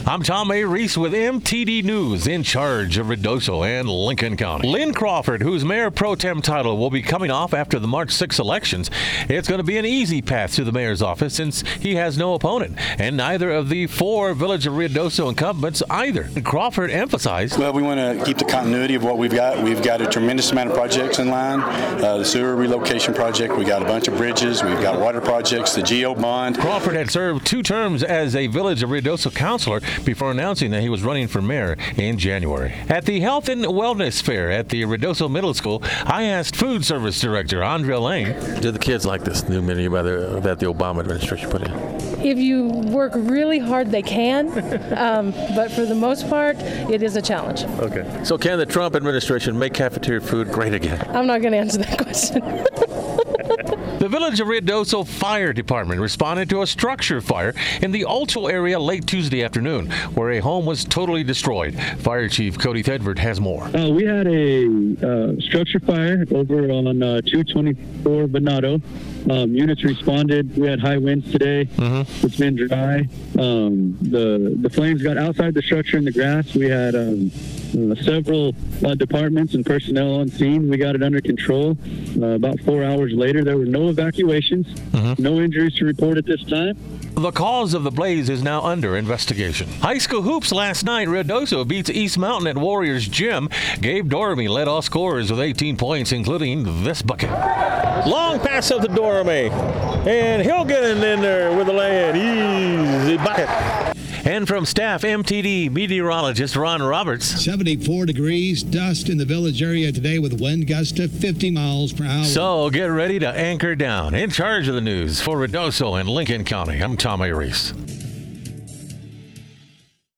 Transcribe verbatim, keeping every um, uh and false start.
I'm Tom A. Reese with M T D News, in charge of Ruidoso and Lincoln County. Lynn Crawford, whose mayor pro tem title will be coming off after the March sixth elections, it's going to be an easy path to the mayor's office since he has no opponent, and neither of the four Village of Ruidoso incumbents either. Crawford emphasized, well, we want to keep the continuity of what we've got. We've got a tremendous amount of projects in line. Uh, the sewer relocation project, we got a bunch of bridges, we've got water projects, the GEO bond. Crawford had served two terms as a Village of Ruidoso councilor before announcing that he was running for mayor in January. At the Health and Wellness Fair at the Ruidoso Middle School, I asked Food Service Director Andrea Lane, do the kids like this new menu by the, that the Obama administration put in? If you work really hard, they can, um, but for the most part, it is a challenge. Okay. So can the Trump administration make cafeteria food great again? I'm not going to answer that question. The Village of Ruidoso Fire Department responded to a structure fire in the Ulchel area late Tuesday afternoon, where a home was totally destroyed. Fire Chief Cody Thedford has more. Uh, we had a uh, structure fire over on uh, two twenty-four Venado. Um, units responded. We had high winds today. Mm-hmm. It's been dry. Um, the the flames got outside the structure in the grass. We had um, uh, several uh, departments and personnel on scene. We got it under control. Uh, about four hours later, there were no evacuations, mm-hmm. no injuries to report at this time. The cause of the blaze is now under investigation. High school hoops last night. Ruidoso beats East Mountain at Warriors Gym. Gabe Dormy led all scorers with eighteen points, including this bucket. Long pass up to Dormy, and he'll get in there with a lay-in. Easy bucket. And from staff, M T D meteorologist Ron Roberts. seventy-four degrees, dust in the Village area today with wind gusts to fifty miles per hour. So get ready to anchor down. In charge of the news for Ruidoso and Lincoln County, I'm Tom A. Reese.